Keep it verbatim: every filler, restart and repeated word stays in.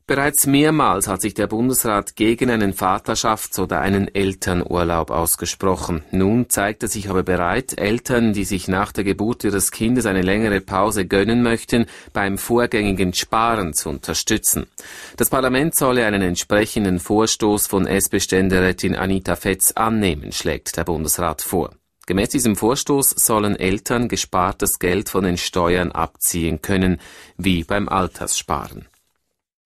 Bereits mehrmals hat sich der Bundesrat gegen einen Vaterschafts- oder einen Elternurlaub ausgesprochen. Nun zeigt er sich aber bereit, Eltern, die sich nach der Geburt ihres Kindes eine längere Pause gönnen möchten, beim vorgängigen Sparen zu unterstützen. Das Parlament solle einen entsprechenden Vorstoß von S P-Ständerätin Anita Fetz annehmen, schlägt der Bundesrat vor. Gemäß diesem Vorstoß sollen Eltern gespartes Geld von den Steuern abziehen können, wie beim Alterssparen.